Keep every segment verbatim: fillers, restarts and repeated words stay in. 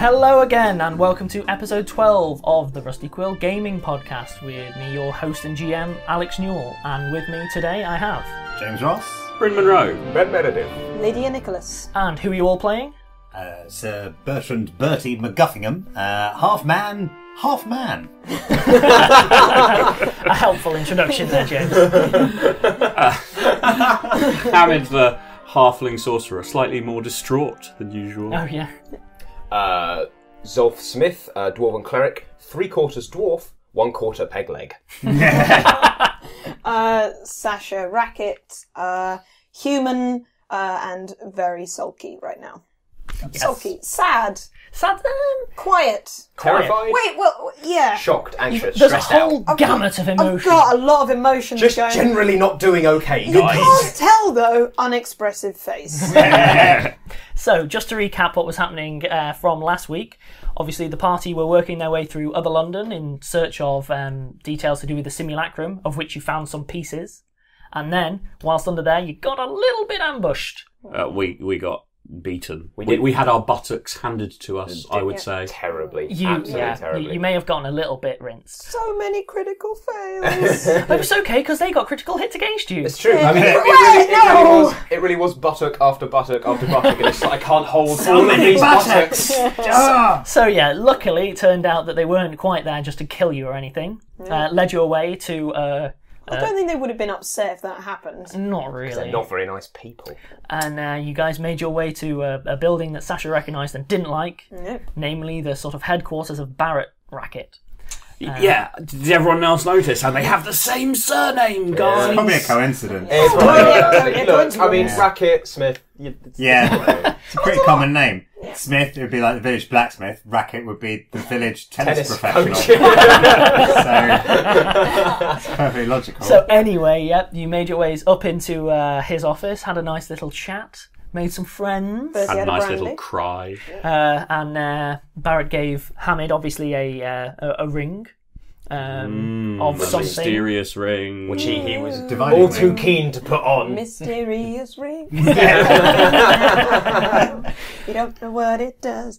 Hello again, and welcome to episode twelve of the Rusty Quill Gaming Podcast with me, your host and G M, Alex Newell. And with me today I have... James Ross. Bryn Monroe. Ben Meredith. Lydia Nicholas. And who are you all playing? Uh, Sir Bertrand Bertie McGuffingham. Uh, half man, half man. A helpful introduction there, James. uh, Hamid the halfling sorcerer, slightly more distraught than usual. Oh, yeah. Uh, Zolf Smith, uh, Dwarven Cleric, three quarters dwarf, one quarter peg leg. uh, Sasha Racket, uh, human, uh, and very sulky right now. Yes. Sulky, sad, Sad, um, quiet. Terrified? Wait, well, yeah. Shocked, anxious, There's a stressed whole out. gamut of I've emotions. got a lot of emotions Just going. generally not doing okay, You guys. can't tell, though, unexpressive face. So, just to recap what was happening uh, from last week, obviously the party were working their way through Other London in search of um, details to do with the simulacrum, of which you found some pieces. And then, whilst under there, you got a little bit ambushed. Uh, we we got beaten. We We, did. we had our buttocks handed to us, I would Yeah. say. Terribly. You, Absolutely yeah, terribly. you, you may have gotten a little bit rinsed. So many critical fails. But it's okay, because they got critical hits against you. It's true. I mean, it, it, Wait, really, it, really no! was, it really was buttock after buttock after buttock, and it's like, I can't hold So all of many these buttocks. buttocks. Ah! So yeah, luckily it turned out that they weren't quite there just to kill you or anything. Uh, led you away to... Uh, I don't think they would have been upset if that happened. not really. They're not very nice people. And uh, you guys made your way to a, a building that Sasha recognised and didn't like, No. namely the sort of headquarters of Barrett Racket. yeah, did everyone else notice? And they have the same surname, guys. Probably a coincidence. It's probably probably, a- uh, a look, coincidence. I mean, Racket, Smith. You, it's, Yeah, it's a pretty common name. Smith would be like the village blacksmith. Racket would be the village tennis, Tennis professional. coach. So it's perfectly logical. So anyway, yep, you made your ways up into uh, his office, had a nice little chat, made some friends, Bertie Had a had a nice brandy. little cry. uh, and uh, Barrett gave Hamid obviously a uh, a, a ring um, of A something. mysterious ring. Which he, he was Dividing all ring. too keen to put on. Mysterious ring. You don't know what it does.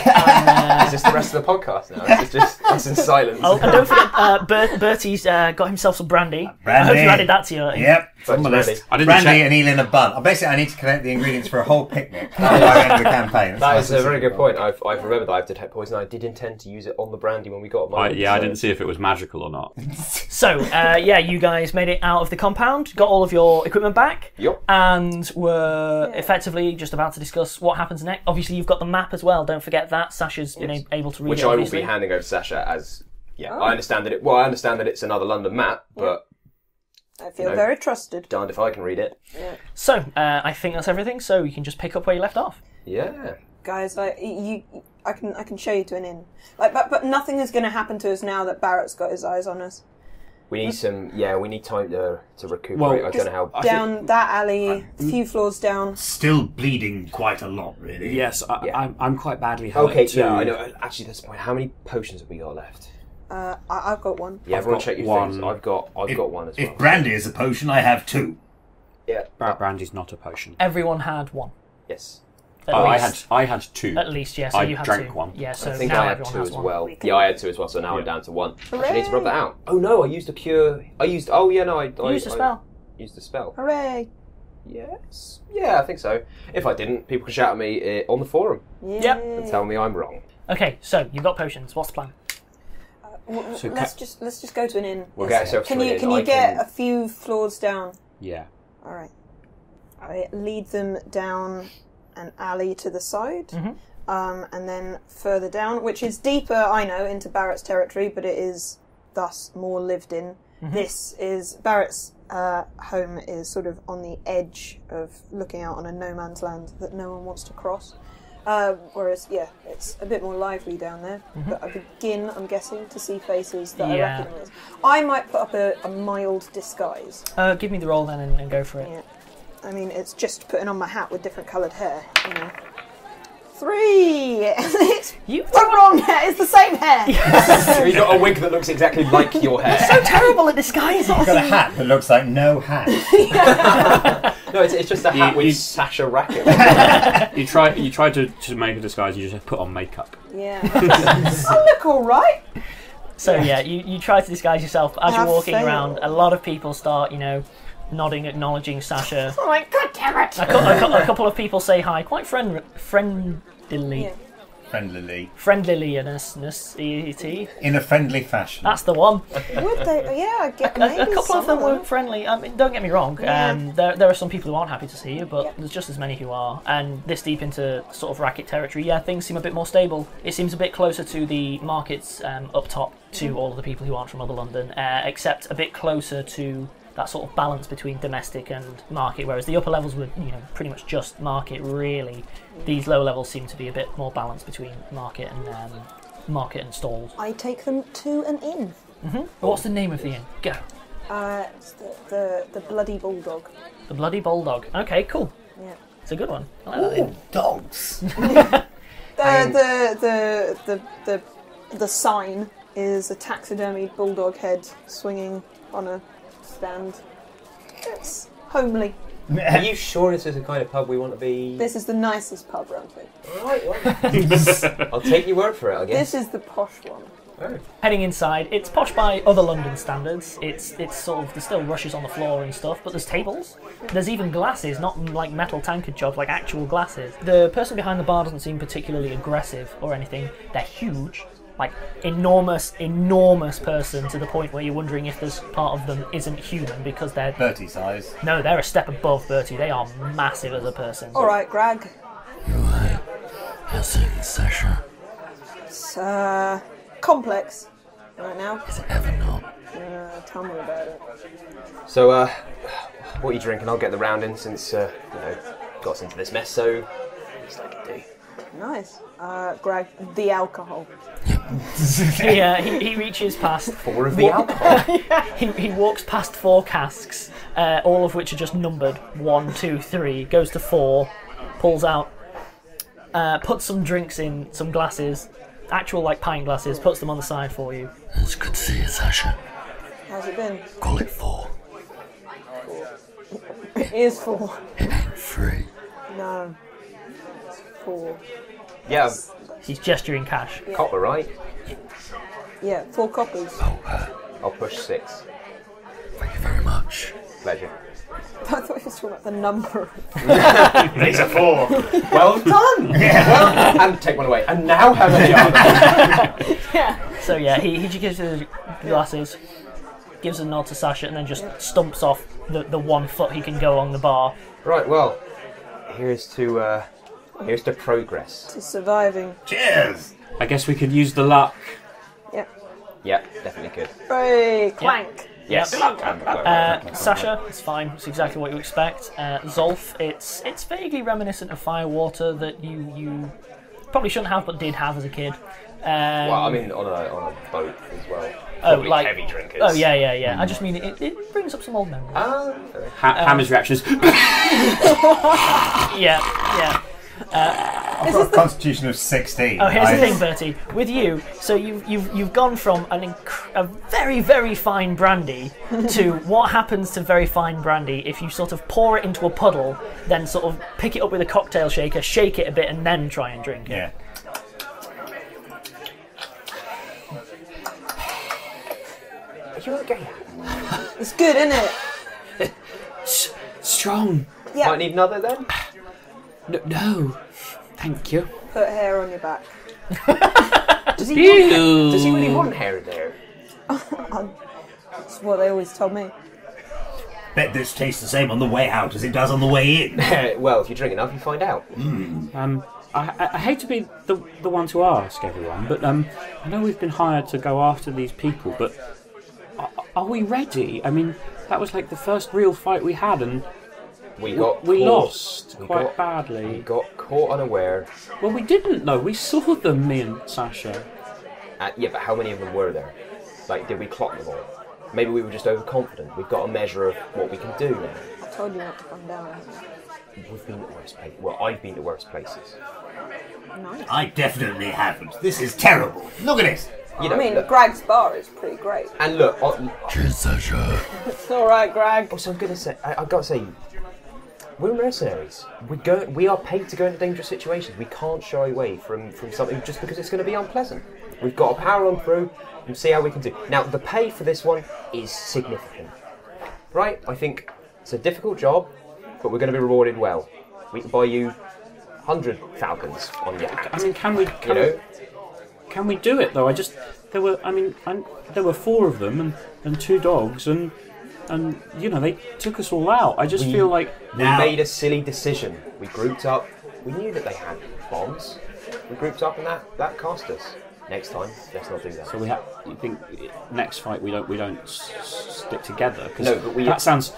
Is this the rest of the podcast now? This is just us in silence. Oh, and don't forget, uh, Bert, Bertie's uh, got himself some brandy. I hope Brandy. you added that to your... Yep, it's on Brandy. my list. I didn't Brandy check- and Elin a bun. Oh, basically, I need to collect the ingredients for a whole picnic by the end of the campaign. That's That my is a very specific good goal. point. I've, I've remembered that I have detect poison. I did intend to use it on the brandy when we got I, mine. yeah, I so- didn't see if it was magical or not. So, uh, yeah, you guys made it out of the compound, got all of your equipment back, Yup. and were Yeah. effectively just about to discuss what happens next. Obviously, you've got the map as well. Don't forget that. Sasha's been Yes. a- able to read Which it, I will obviously. be handing over to Sasha as. Yeah, Oh. I understand that it. Well, I understand that it's another London map, but I feel No. very trusted. darned if I can read it. So, uh, I think that's everything, so you can just pick up where you left off. Yeah. Guys, like you, I can, I can show you to an inn. Like, but, but nothing is going to happen to us now that Barrett's got his eyes on us. We need some. Yeah, we need time to to recuperate. Well, I don't just know how. I Down think- that alley, a few floors down. Still bleeding quite a lot, really. Yes, I, Yeah. I'm, I'm quite badly hurt Okay, too. yeah, I know. Actually, that's the point. How many potions have we got left? Uh, I, I've got one. Yeah, I've everyone got check your one. things. I've got. I've If- got one as well. If brandy is a potion, I have two. Yeah. Bra- Brandy's not a potion. Everyone had one. Yes. At Oh, I had least. I had two. At least, yeah, so I you had drank two. one. Yeah, so I think now I had everyone two has as one. well. We can- Yeah, I had two as well. So now I'm Yeah. down to one. Hooray! I need to rub that out. Oh no, I used a cure. I used. Oh yeah, no, I. You I used a I spell. Used a spell. Hooray! Yes. Yeah, I think so. If I didn't, people can shout at me uh, on the forum Yep. and tell me I'm wrong. Okay, so you've got potions. What's the plan? W- w- So let's ca- just let's just go to an inn. We'll get ourselves Can to an you inn. can you I get can- a few floors down? Yeah. All right. I lead them down an alley to the side, Mhm. um, and then further down, which is deeper, I know, into Barrett's territory, but it is thus more lived in. This is Barrett's uh, home is sort of on the edge of looking out on a no man's land that no one wants to cross. Uh, whereas, yeah, it's a bit more lively down there. But I begin, I'm guessing, to see faces that Yeah. I recognise. I might put up a, a mild disguise. Uh, give me the roll then and, and go for it. Yeah. I mean, it's just putting on my hat with different coloured hair, you know. Three! It's You the wrong hair, it's the same hair! So you got a wig that looks exactly like your hair. so terrible at disguising. I've got a hat that looks like no hat. No, it's, it's just a hat You- with you- Sasha Racket. You try you try to, to make a disguise. You just put on makeup. Yeah. I look all right. So yeah, you, you try to disguise yourself as you're Have walking failed. around. A lot of people start, you know, nodding, acknowledging Sasha. Oh my god damn it! A, cou- a, cou- a couple of people say hi, quite friend friendly, Yeah. Friendlily. friendliness. In a friendly fashion. That's the one. Would they? Yeah, I get A, maybe a couple some of them them. were friendly. I mean, don't get me wrong. Yeah. Um, there, there are some people who aren't happy to see you, but Yeah. there's just as many who are. And this deep into sort of racket territory, yeah, things seem a bit more stable. It seems a bit closer to the markets um, up top to Mm-hmm. all of the people who aren't from other London, uh, except a bit closer to that sort of balance between domestic and market. Whereas the upper levels were, you know, pretty much just market. Really, these lower levels seem to be a bit more balanced between market and um, market and stalls. I take them to an inn. What's the name of the inn? Go. Uh, it's the, the the bloody bulldog. The Bloody Bulldog. Okay, cool. Yeah. It's a good one. I like that inn. Ooh, dogs. The, the the the the the sign is a taxidermied bulldog head swinging on a stand. It's homely. Are you sure this is the kind of pub we want to be? This is the nicest pub round here. Alright, well, I'll take your word for it, I guess. This is the posh one. Oh. Heading inside, it's posh by other London standards. It's it's sort of there's still rushes on the floor and stuff, but there's tables. There's even glasses, not like metal tankard jobs, like actual glasses. The person behind the bar doesn't seem particularly aggressive or anything. They're huge, like enormous, enormous person to the point where you're wondering if this part of them isn't human because they're Bertie size. no, they're a step above Bertie. They are massive as a person. All right, Greg. Right. How's it, Sasha? It's uh, complex right now. Ever not? Uh, tell me about it. So, uh, what are you drinking? I'll get the round in since, uh, you know, got us into this mess, so just like it do. Nice. Uh, Greg, the alcohol. He, uh, he, he reaches past. Four of the alcohol. He, he walks past four casks, uh, all of which are just numbered one, two, three. Goes to four, pulls out, uh, puts some drinks in some glasses, actual like pint glasses, puts them on the side for you. It's good to see you, Sasha. How's it been? Call it four. It is four. It ain't three. No. It's four. Yeah, He's gesturing cash. copper, right? Yeah, four coppers. Oh, uh, I'll push six. thank you very much. Pleasure. I thought you were talking about the number. These are four. Well done! Well, and take one away. And now how many are there? So yeah, he, he gives you the glasses, gives a nod to Sasha, and then just stumps off the, the one foot he can go along the bar. Right, well, here's to, uh, here's to progress. To surviving. Cheers. I guess we could use the luck. Yep. Yep, definitely could. Hey, clank. Yes. Yep. And- Uh, Sasha, it's fine. It's exactly what you expect. Uh, Zolf, it's it's vaguely reminiscent of Firewater that you you probably shouldn't have, but did have as a kid. Um, well, I mean, on a, on a boat as well. oh, Probably like heavy drinkers. oh yeah, yeah, yeah. I just mean it, it brings up some old memories. Ah, Ha- Hammer's reactions. yeah, yeah. I've got a constitution of sixteen. Oh, here's I- the thing, Bertie. With you, so you've you've you've gone from an inc- a very very fine brandy to what happens to very fine brandy if you sort of pour it into a puddle, then sort of pick it up with a cocktail shaker, shake it a bit, and then try and drink it. Yeah. are you okay? It's good, isn't it? S- strong. Yeah. Might need another then? No, no. Thank you. Put hair on your back. Does he, want hair? Does he really want hair there? That's what they always told me. Bet this tastes the same on the way out as it does on the way in. Well, if you drink enough, you find out. Um, I, I, I hate to be the the one to ask everyone, but um, I know we've been hired to go after these people, but are, are we ready? I mean, that was like the first real fight we had, and We got we caught. lost We quite got- badly. We got caught unaware. Well, we didn't though. We saw them, me and Sasha. Uh, yeah, but how many of them were there? Like, did we clock them all? Maybe we were just overconfident. We've got a measure of what we can do now. I told you not to come down. We've been to worse places. Well, I've been to worse places. Nice. I definitely haven't. This is terrible. Look at this. You know, I mean, look- Greg's bar is pretty great. and look. On, Cheers, Sasha. It's all right, Greg. also, I'm gonna say, I, I've got to say, we're mercenaries. We go. We are paid to go into dangerous situations. We can't shy away from, from something just because it's going to be unpleasant. We've got to power on through and see how we can do. Now, the pay for this one is significant, right? I think it's a difficult job, but we're going to be rewarded well. We can buy you hundred falcons on your hat. I mean, can we? Can You know? we, can we do it though? I just there were. I mean, I, there were four of them and, and two dogs and and you know they took us all out. I just We- feel like We Now- made a silly decision. We grouped up. We knew that they had bombs. We grouped up and that, that cost us. Next time, let's not do that. so we have. You think next fight we don't we don't s- s- stick together? 'Cause No, but we- that sounds.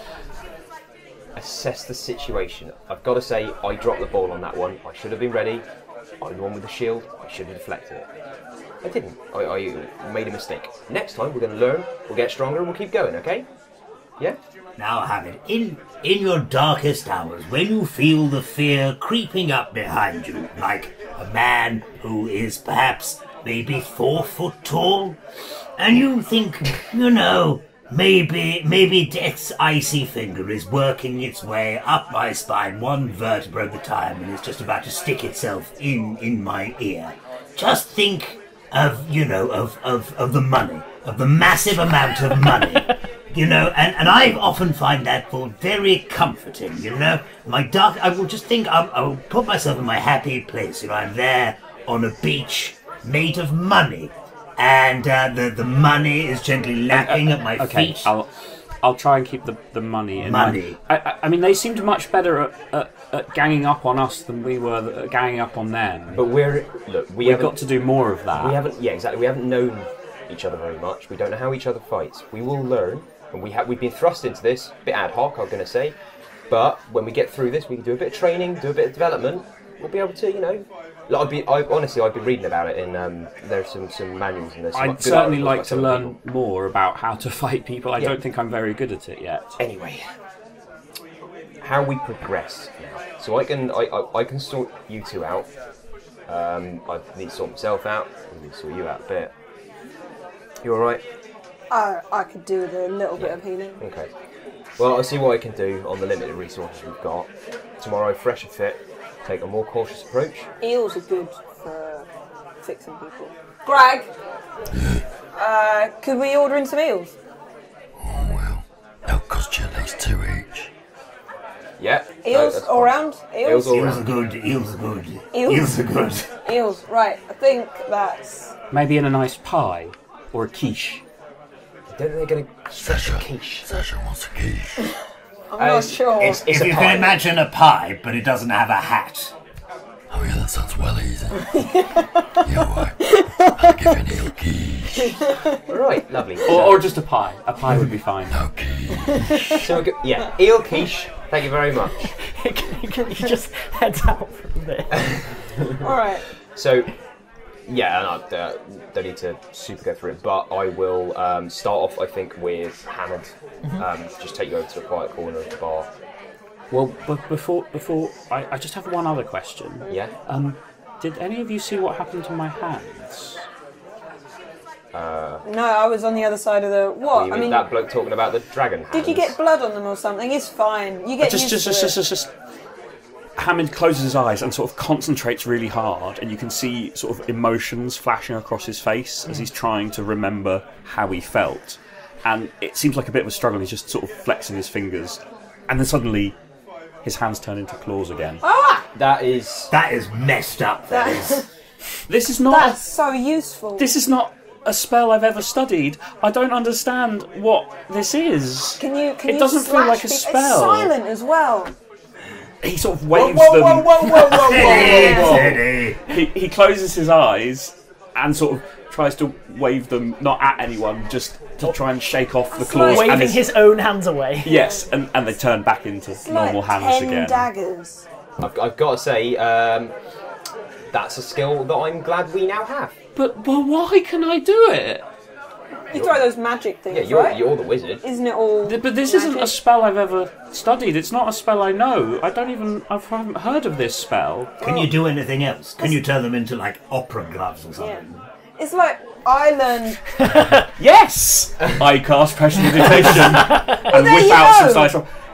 Assess the situation. I've got to say, I dropped the ball on that one. I should have been ready. I'm the one with the shield. I should have deflected it. I didn't. I, I made a mistake. Next time, we're going to learn. We'll get stronger and we'll keep going, okay? Yeah? Now, Hamid, in in your darkest hours, when you feel the fear creeping up behind you, like a man who is perhaps maybe four foot tall, and you think, you know, maybe maybe death's icy finger is working its way up my spine, one vertebra at a time, and it's just about to stick itself in in my ear. Just think of, you know, of of of the money, of the massive amount of money. You know, and, and I often find that thought very comforting, you know. My dark, I will just think, I'll, I'll put myself in my happy place. You know, I'm there on a beach made of money, and uh, the, the money is gently lapping at my Okay, feet. I'll I'll try and keep the, the money in Money. mind. I, I, I mean, they seemed much better at, at, at ganging up on us than we were at ganging up on them. But we're... Look, we We've haven't... got to do more of that. We haven't... Yeah, exactly. We haven't known each other very much. We don't know how each other fights. We will learn. And we have, we've been thrust into this, a bit ad hoc, I'm going to say. But when we get through this, we can do a bit of training, do a bit of development. We'll be able to, you know... Like, I'd be, I, honestly, I've been reading about it in... Um, there's some, some manuals and there's some I'd good certainly articles like by to some learn people. more about how to fight people. I Yeah. don't think I'm very good at it yet. Anyway, how we progress now. So I can I, I, I can sort you two out. Um, I need to sort myself out. I need to sort you out a bit. You all right? I, I could do with a little bit of healing. Okay. Well, I'll see what I can do on the limited resources we've got. Tomorrow, fresh and fit, take a more cautious approach. Eels are good for fixing people. Greg, uh, could we order in some eels? Oh, well. That'll cost you at least two each. Yeah. no, Eels that's all fine. round? Eels? Eels all Eels round. are good, eels are good. Eels? Eels are good. Eels, right. I think that's... Maybe in a nice pie or a quiche. I don't think they're going to stretch a Sasha, quiche. Sasha wants a quiche. I'm Uh, not it's- sure. It's, it's If a you pie. can imagine a pie, but it doesn't have a hat. Oh, yeah, that sounds well easy. Yeah, all right. I'll give you an eel quiche. Right, lovely. Or, or just a pie. A pie would be fine. No quiche. So, we go- yeah, eel quiche. Thank you very much. he just heads out from there. Alright. So, yeah, and I uh, don't need to super go through it, but I will um, start off, I think, with Hamid. Um, just take you over to a quiet corner of the bar. Well, but before before I, I just have one other question. Yeah? Um, did any of you see what happened to my hands? No, I was on the other side of the... What? You I mean mean, that bloke talking about the dragon hands? did you get blood on them or something? It's fine. You get Just, used just, to just, it. just, just, just. Hammond closes his eyes and sort of concentrates really hard, and you can see sort of emotions flashing across his face as he's trying to remember how he felt. And it seems like a bit of a struggle. He's just sort of flexing his fingers, and then suddenly his hands turn into claws again. That is... That is messed up, that is. That's, This is not. that's so useful. This is not a spell I've ever studied. I don't understand what this is. Can you? Can It you doesn't feel slash like a people? spell. It's silent as well. He sort of Whoa, waves whoa, them. whoa, whoa, whoa, whoa, Steady, whoa, whoa. steady. He, he closes his eyes and sort of tries to wave them, not at anyone, just to try and shake off the claws. and Waving his own hands away. Yes, and, and they turn back into It's normal like hands ten again. daggers. I've, I've got to say, um, that's a skill that I'm glad we now have. But but why can I do it? You throw those magic things, Yeah, you're, right? you're the wizard. Isn't it all? Th- But this isn't a magic? spell I've ever studied. It's not a spell I know. I don't even. I haven't heard of this spell. Can you do anything else? Can you turn them into, like, opera gloves or Yeah. something? It's like I learned. Yes! I cast prestidigitation and there whip you out some go. dice. Roll.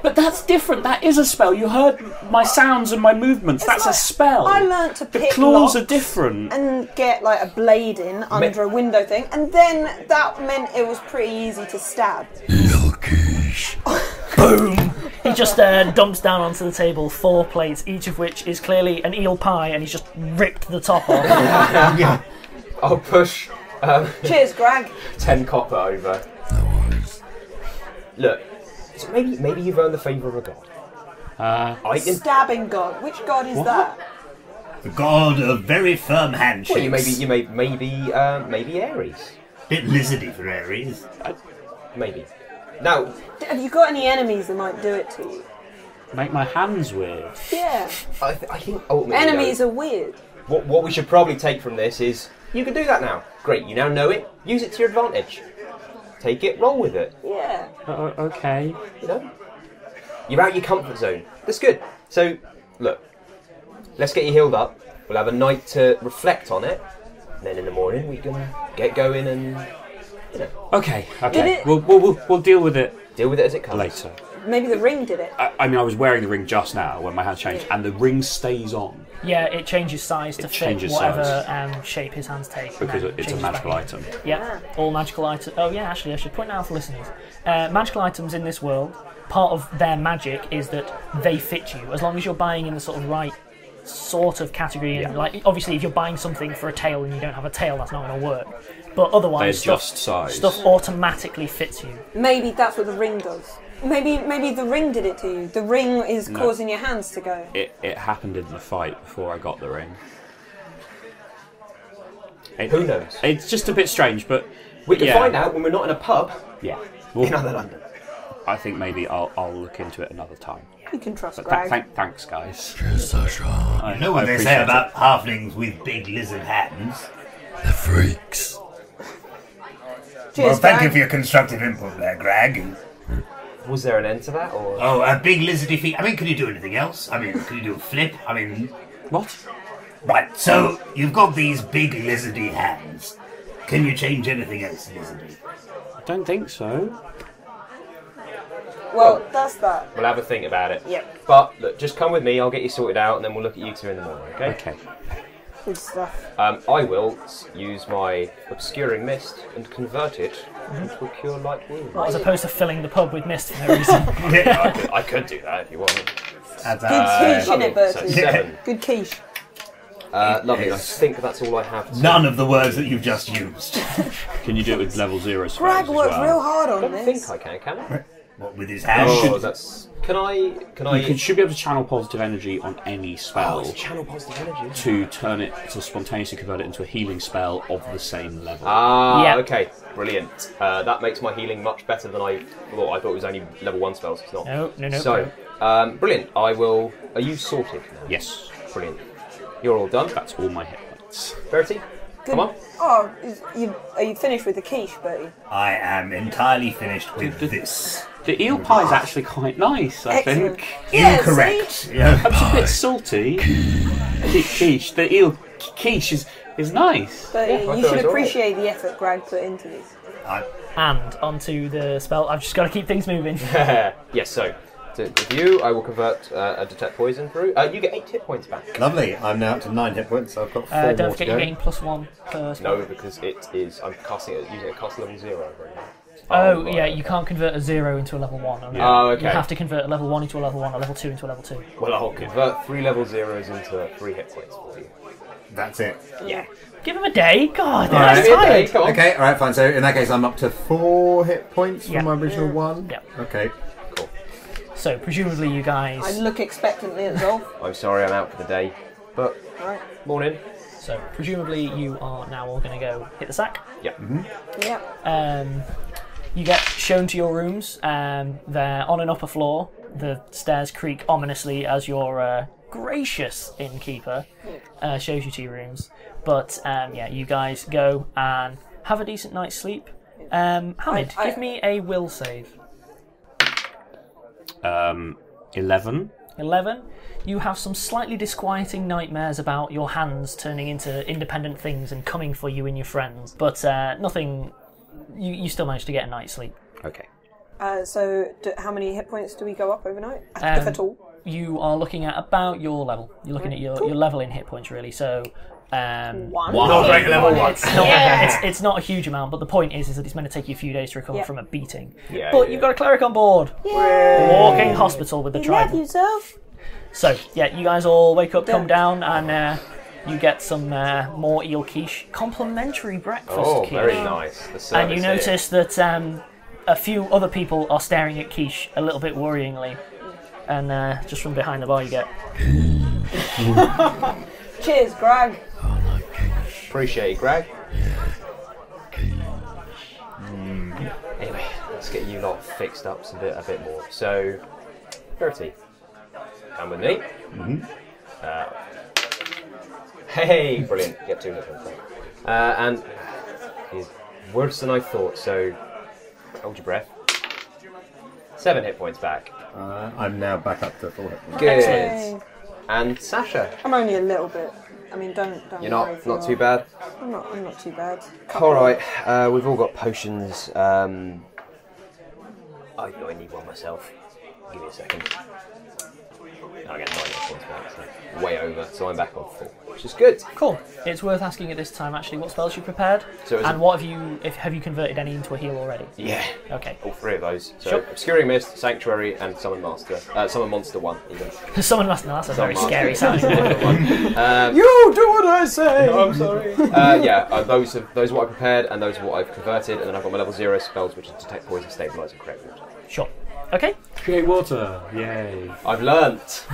But that's different. That is a spell. You heard my sounds and my movements. That's like- a spell. I learnt to The pick claws locks are different. and get like a blade in under a window thing, and then that meant it was pretty easy to stab. Eel quiche. Boom! He just uh, dumps down onto the table four plates, each of which is clearly an eel pie, and he's just ripped the top off. I'll push um, Cheers, Greg. ten copper over. Look, so maybe maybe you've earned the favour of a god. Uh, I can. Stabbing god. Which god is that? The god of very firm handshakes. Well, you maybe you may maybe um, maybe Ares. Bit lizardy for Ares. Maybe. Now, Have you got any enemies that might do it to you? make my hands weird. Yeah. I, th- I think ultimately Enemies though, are weird. what what we should probably take from this is you can do that now. Great, you now know it. Use it to your advantage. Take it, roll with it. Yeah. Uh, okay. You know, you're out your comfort zone. That's good. So, look, let's get you healed up. We'll have a night to reflect on it. And then in the morning we can get going and you know Okay. Did Okay. it- We'll, we'll we'll we'll deal with it deal with it as it comes. later. Maybe the ring did it. I, I mean, I was wearing the ring just now when my hands changed, and the ring stays on Yeah, it changes size to It fit changes whatever size. um, shape his hands take. and because then it's a changes magical back. item. Yeah, all magical items. Oh yeah, actually, I should point out for listeners, uh, magical items in this world, part of their magic is that they fit you. As long as you're buying in the sort of right sort of category, and like obviously, if you're buying something for a tail and you don't have a tail, that's not going to work. But They otherwise, adjust stuff, size. stuff automatically fits you. Maybe that's what the ring does. Maybe maybe the ring did it to you. The ring is No. causing your hands to go. It it happened in the fight before I got the ring. It- Who knows? It's just a bit strange, but We can yeah. find out when we're not in a pub Yeah. in Well, other London. I think maybe I'll I'll look into it another time. You can trust But th- Greg. thank, thanks, guys. Cheers, Sasha. I You know what I they appreciate say it. about halflings with big lizard hands? The freaks. Cheers, Well, thank you Greg. for your constructive input there, Greg. Was there an end to that, or Oh, a big lizardy feet. I mean, could you do anything else? I mean, could you do a flip? I mean, What? right, so you've got these big lizardy hands. Can you change anything else lizardy? I don't think so. Well, that's that. we'll have a think about it. Yep. But look, just come with me. I'll get you sorted out, and then we'll look at you two in the morning. Okay. Okay. Good stuff. Um, I will s- use my obscuring mist and convert it into a cure light wound. As opposed to filling the pub with mist for no reason. I, could, I could do that if you want. Adds Good up. quiche, Lovely. innit, So Bertie? seven. Good quiche. Uh, lovely. I think that's all I have. To None of the words that you've just used. Can you do it with level zero spells Greg as worked well? real hard I on don't this. think I can. Can I? What, with his hands? Oh, that's. Can I? Can I? You can, should be able to channel positive energy on any Oh, spell it's channel positive energy. to turn it to spontaneously convert it into a healing spell of the same level. Ah, Yeah. okay, brilliant. Uh, that makes my healing much better than I thought. I thought it was only level one spells. It's not. No, no, no. So, um, brilliant. I will. Are you sorted now? Yes, Brilliant. You're all done. that's all my hit points. Bertie, come on. Oh, is, you, are you finished with the quiche, Bertie? I am entirely finished with Did- this. The eel pie is actually quite nice, I Excellent. think. Yeah, Incorrect. Yeah. It's a bit salty. Qui- Quiche, the eel quiche is, is nice. Bertie, I you thought should it was all appreciate the effort Greg put into this. I, And onto the spell. I've just got to keep things moving. Yes. So, to, with you, I will convert uh, a detect poison through. Uh, you get eight hit points back. Lovely. I'm now up to nine hit points, so I've got four Uh, more don't to forget go. you're getting plus one per spell. No, because it is. I'm casting it using a cast level zero right now. Oh, right. yeah, you can't convert a zero into a level one. only. Oh, okay. You have to convert a level one into a level one, a level two into a level two. Well, I'll convert three level zeros into three hit points for you. That's it. Yeah. Give him a day. God, All I'm right. Give me a day, tired. come on. Okay, alright, fine. So in that case, I'm up to four hit points from Yeah. my original one. Yeah. Okay. So presumably you I guys. look expectantly at Zolf. I'm sorry, I'm out for the day, but Right. morning. So presumably you are now all going to go hit the sack. Yeah. Yeah. Um, you get shown to your rooms. Um, they're on an upper floor. The stairs creak ominously as your uh, gracious innkeeper uh, shows you to your rooms. But um, yeah, you guys go and have a decent night's sleep. Um, Hamid, I- I- give me a will save. Um, eleven. eleven. You have some slightly disquieting nightmares about your hands turning into independent things and coming for you and your friends. But uh, nothing. You, you still manage to get a night's sleep. Okay. Uh, so, do, how many hit points do we go up overnight, if Um, at all? You are looking at about your level. You're looking at your, your level in hit points, really. So, um, One. Not like level one. it's not it's, it's not a huge amount, but the point is, is that it's meant to take you a few days to recover Yeah. from a beating. Yeah, But yeah. you've got a cleric on board. The walking hospital with the You love trident. yourself. So, yeah, you guys all wake up, come Yeah. down, and uh, you get some uh, more eel quiche. Complimentary breakfast Oh, quiche. very nice. The service And you here. notice that um, a few other people are staring at quiche a little bit worryingly. And uh, just from behind the bar you get, Cheers, Greg. Appreciate it, Greg. Anyway, let's get you lot fixed up a bit, a bit more. So, Verity, come with me. Mm-hmm. Uh, hey, brilliant. Get two hit points back. Uh, and it's worse than I thought. So, hold your breath. Seven hit points back. Uh, I'm now back up to full hit points. Good. Yay. And Sasha, I'm only a little bit. I mean, don't don't. you're worry not if you not too are. bad. I'm not. I'm not too bad. All right, uh, we've all got potions. Um, I, I need one myself. Give me a second. I get nine hit points back, so way over. So I'm back on full, which is good. cool. It's worth asking at this time actually what spells you prepared, So is and it- what have you if have you converted any into a heal already? Yeah, Okay. all three of those. So Sure. Obscuring Mist, Sanctuary, and Summon Master. Uh, Summon Monster one, even. Someone must know that's a very Summon scary Master. sounding. um, You do what I say. I'm sorry. uh, yeah, uh, those are those are what I prepared, and those are what I've converted, and then I've got my level zero spells, which is Detect Poison, Stabilize, and Create Water. Sure. Okay. Create water. Yay. I've learnt.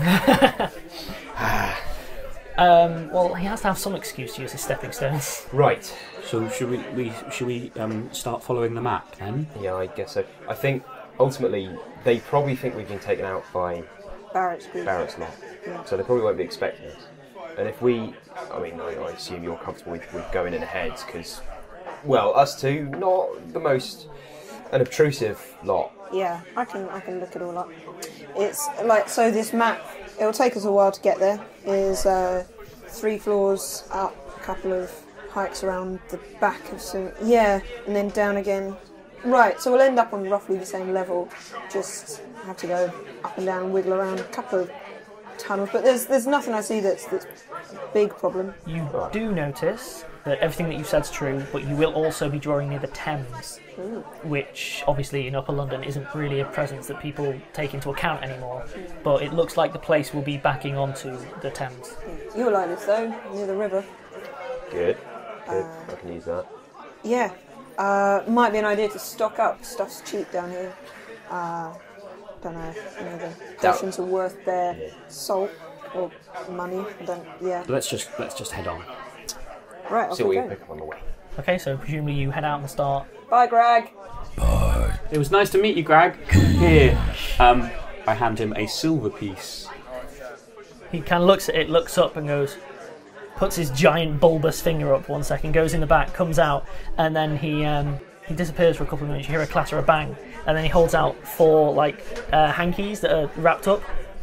Um, well, he has to have some excuse to use his stepping stones. Right. So should we, we should we um, start following the map then? Yeah, I guess so. I think ultimately they probably think we've been taken out by Barrett's group. Barrett's lot, Yeah. so they probably won't be expecting us. And if we, I mean, I, I assume you're comfortable with, with going in ahead because, well, us two, not the most unobtrusive lot. Yeah, I can I can look it all up. It's like so. This map, it'll take us a while to get there. Is uh, three floors up, a couple of hikes around the back of some. Yeah, and then down again. Right, so we'll end up on roughly the same level. Just have to go up and down, and wiggle around a couple of tunnels. But there's there's nothing I see that's that's a big problem. You do notice that everything that you've said's true, but you will also be drawing near the Thames, which obviously in Upper London isn't really a presence that people take into account anymore. But it looks like the place will be backing onto the Thames. You like this though, near the river. Good. Good. I can use that. Yeah, uh, might be an idea to stock up. Stuff's cheap down here. Uh, don't know. You know the potions are worth their salt or money. I don't. Yeah. But let's just let's just head on. Right. Off See we what you go. can pick up on the way. Okay, so presumably you head out in the start. Bye, Greg. It was nice to meet you, Greg. Here, um, I hand him a silver piece. He kind of looks at it, looks up, and goes, puts his giant bulbous finger up one second, goes in the back, comes out, and then he um, he disappears for a couple of minutes. You hear a clatter, a bang, and then he holds out four like uh, hankies that are wrapped up.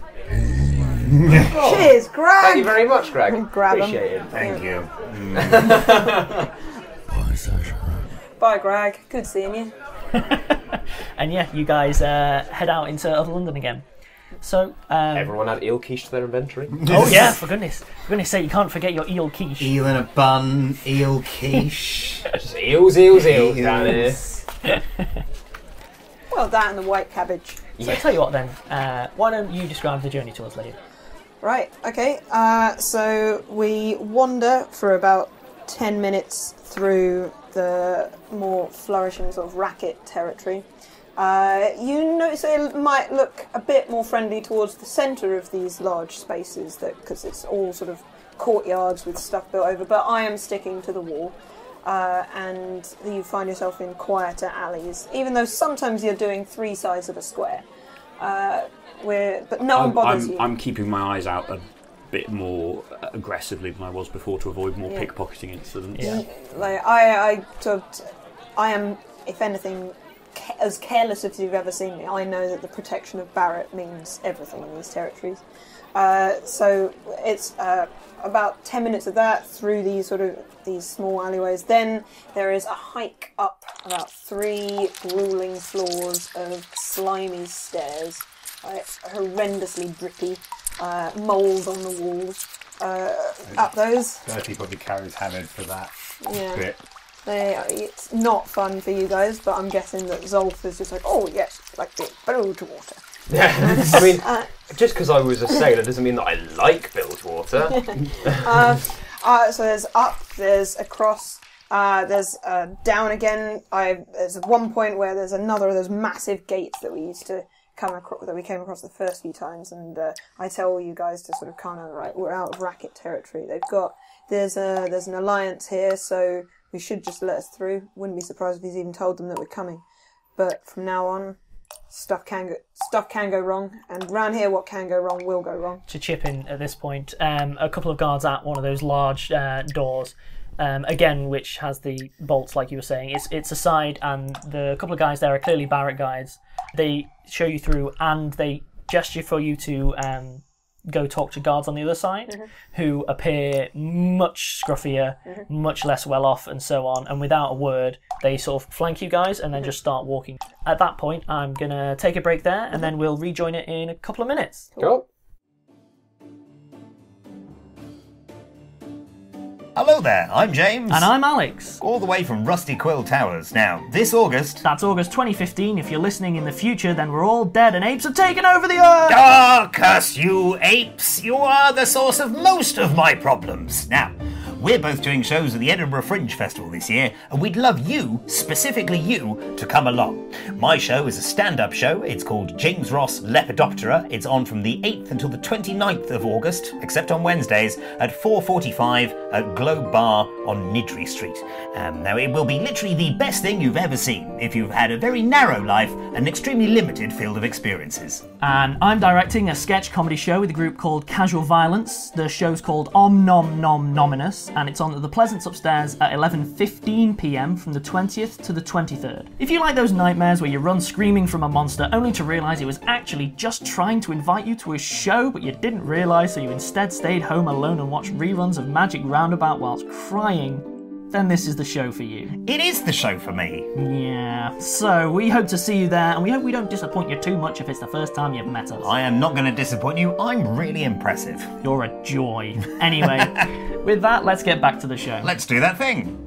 Cheers, Greg. Thank you very much, Greg. Grab 'em. Appreciate it. Thank you. Bye, Sasha. Bye, Greg. Good seeing you. And yeah, you guys uh, head out into Other London again. So, um, Everyone had eel quiche to their inventory. oh yeah, for goodness, for goodness sake, you can't forget your eel quiche. Eel in a bun, eel quiche. Just eels, eels, eels down here. Well, that and the white cabbage. So I tell you what then, uh, why don't you describe the journey to us, lady? Right, okay. Uh, so we wander for about ten minutes through the more flourishing sort of racket territory. Uh, you notice it might look a bit more friendly towards the centre of these large spaces, because it's all sort of courtyards with stuff built over, but I am sticking to the wall. Uh, and you find yourself in quieter alleys, even though sometimes you're doing three sides of a square. Uh, where, but no one I'm, bothers I'm, you. I'm keeping my eyes out a bit more aggressively than I was before to avoid more Yeah. pickpocketing incidents. Yeah. Like I, I, sort of, I am, if anything, ca- as careless as you've ever seen me. I know that the protection of Barrett means everything in these territories. Uh, so it's uh, about ten minutes of that through these sort of these small alleyways. Then there is a hike up about three grueling floors of slimy stairs, uh, horrendously drippy, uh, mould on the walls. Uh, up those. Bertie probably carries hammered for that Yeah. bit. They are, it's not fun for you guys, but I'm guessing that Zolf is just like, oh yes, like the Bilgewater. Yeah, I mean, Uh, just because I was a sailor doesn't mean that I like Bilgewater. uh, uh, so there's up, there's across, uh, there's uh, down again. I there's one point where there's another of those massive gates that we used to come across, that we came across the first few times, and uh, I tell you guys to sort of kind of right, we're out of Racket territory. They've got there's a there's an alliance here, so we should just let us through. Wouldn't be surprised if he's even told them that we're coming. But from now on, stuff can go stuff can go wrong, and round here, what can go wrong will go wrong. To chip in at this point, um, a couple of guards at one of those large uh, doors, um, again, which has the bolts, like you were saying. It's it's a side, and the couple of guys there are clearly Barrack guides. They show you through, and they gesture for you to um, go talk to guards on the other side, mm-hmm. who appear much scruffier, mm-hmm. much less well off, and so on. And without a word, they sort of flank you guys, and then mm-hmm. just start walking. At that point, I'm gonna take a break there, and mm-hmm. then we'll rejoin it in a couple of minutes. Cool. Hello there, I'm James. And I'm Alex. All the way from Rusty Quill Towers. Now, this August... That's August twenty fifteen. If you're listening in the future, then we're all dead and apes have taken over the Earth! Ah, curse you, apes! You are the source of most of my problems. Now, we're both doing shows at the Edinburgh Fringe Festival this year, and we'd love you, specifically you, to come along. My show is a stand-up show. It's called James Ross Lepidoptera. It's on from the eighth until the twenty-ninth of August, except on Wednesdays, at four forty-five at Globe Bar on Nidri Street. Um, now, it will be literally the best thing you've ever seen if you've had a very narrow life and an extremely limited field of experiences. And I'm directing a sketch comedy show with a group called Casual Violence. The show's called Om Nom Nom Nominous, and it's on at the Pleasance upstairs at eleven fifteen p m from the twentieth to the twenty-third. If you like those nightmares where you run screaming from a monster only to realise it was actually just trying to invite you to a show but you didn't realise, so you instead stayed home alone and watched reruns of Magic Roundabout whilst crying, then this is the show for you. It is the show for me. Yeah, so we hope to see you there, and we hope we don't disappoint you too much if it's the first time you've met us. I am not going to disappoint you. I'm really impressive. You're a joy. Anyway, with that, let's get back to the show. Let's do that thing.